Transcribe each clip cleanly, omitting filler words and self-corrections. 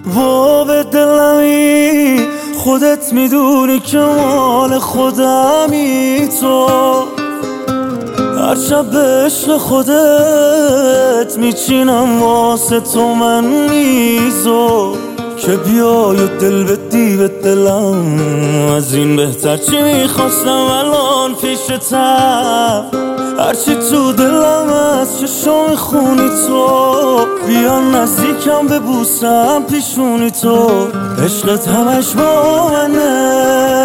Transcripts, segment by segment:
به دلمی خودت میدونی که مال خودمی تو، هر شب به عشق خودت میچینم واسه تو من میزو، که بیای و دل بدی به دلم. از این بهتر چی میخواستم الان پیشتم، هرچی تو دلم از چشم میخونی تو، بیا نزدیکم ببوسم پیشونی تو، عشقت همش با منه.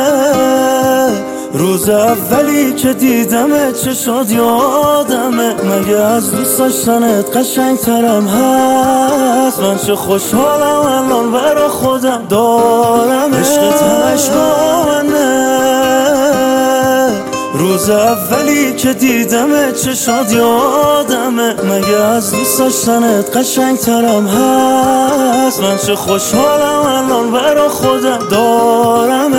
روز اولی که دیدمت چشات یادمه، مگه از دوست داشتنت قشنگ ترم هست؟ من چه خوشحالم الان برا خودم دارم، عشقت همش با منه. روز اولی که دیدمت چشات یادمه، مگه از دوست داشتنت قشنگ ترم هست؟ من چه خوشحالم الان برا خودم دارم.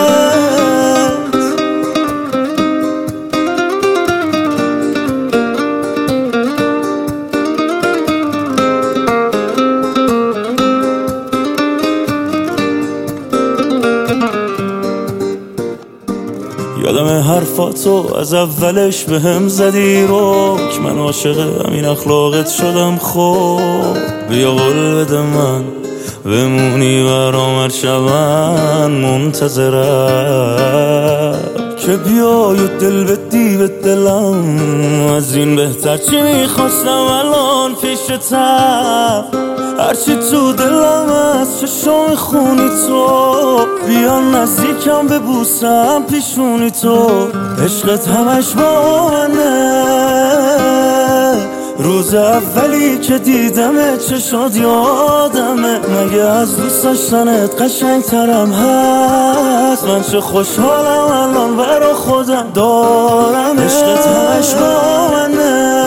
یادم حرفاتو از اولش به هم زدی رو، که من عاشق همین اخلاقت شدم. خب بیا قول بده من بمونی برام هر شب، من منتظرم که بیای و دل بدی به دلم. از این بهتر چی میخواستم الان پیشتم، هرچی تو دلم از چشم میخونی تو، بیا نزدیکم ببوسم پیشونی تو، عشقت همش با منه. روز اولی که دیدمت چشات یادمه، مگه از دوست داشتنت قشنگ ترم هست؟ من چه خوشحالم الان برا خودم دارم، عشقت همش با منه.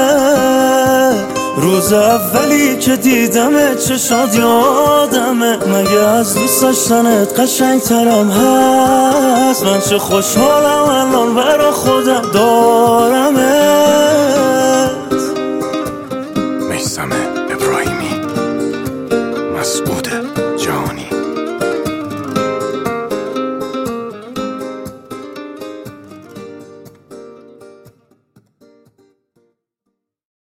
روز اولی که دیدمت چشات یادمه، مگه از دوست داشتنت قشنگ ترم هست؟ من چه خوشحالم الان برا خودم دارم. میثم ابراهیمی، مسعود